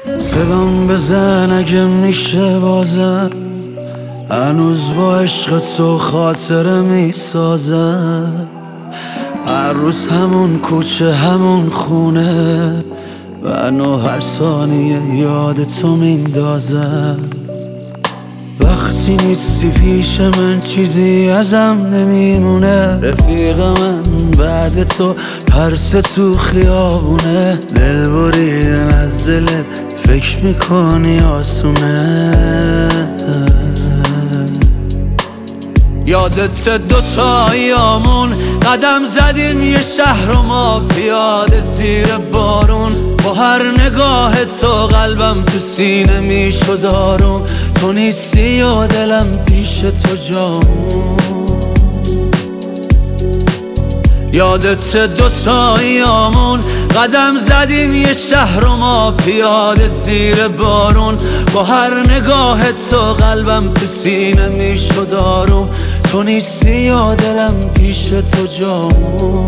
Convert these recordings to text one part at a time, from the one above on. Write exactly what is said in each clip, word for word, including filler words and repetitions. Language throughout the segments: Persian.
صدام بزن اگه میشه بازم، هنوز با عشق تو خاطره میسازم. هر روز همون کوچه همون خونه، منو هر ثانیه یاد تو میندازم. وقتی نیستی پیش من چیزی ازم نمیمونه، رفیق من بعد تو ترس تو خیابونه. دل بریدن از دلت فکر میکنی آسونه؟ یادت دوتا ایامون قدم زدیم یه شهر و ما پیاده زیر بارون. با هر نگاه تو قلبم تو سینه میشد آروم. تو نیستی و دلم پیش تو جامون. یادت دوتا ایامون قدم زدیم یه شهر و ما پیاده زیر بارون. با هر نگاه تو قلبم تو سینه میشد آروم. تو نیستی و دلم پیش تو جامون.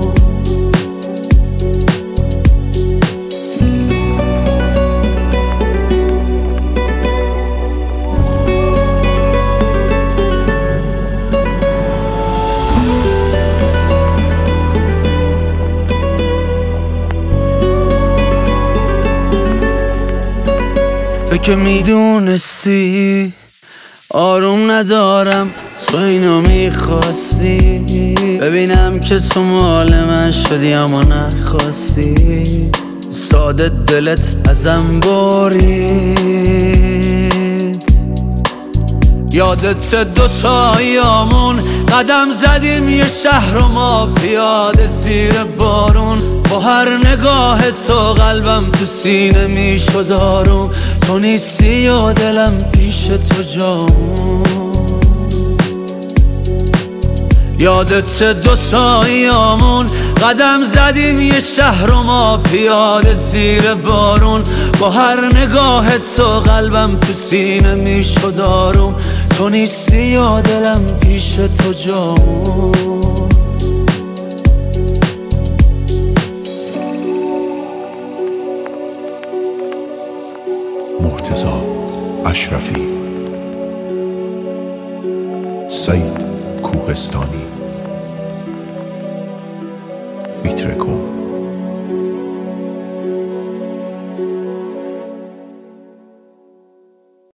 تو که میدونستی آروم ندارم، تو اینو میخواستی ببینم که تو مال من شدی اما نخواستی. ساده دلت ازم برید. یادت دوتا ایامون قدم زدیم یه شهر و ما پیاده زیر بارون. با هر نگاه تو قلبم تو سینه میشد آروم. تو نیستی و دلم پیش تو جامون. یادت دوتا ایامون قدم زدیم یه شهر و ما پیاده زیر بارون. با هر نگاه تو قلبم تو سینه میشد آروم. تو نیستی و دلم پیش تو جامون. مرتضی اشرفی، سعید کوهستانی، بیترکو.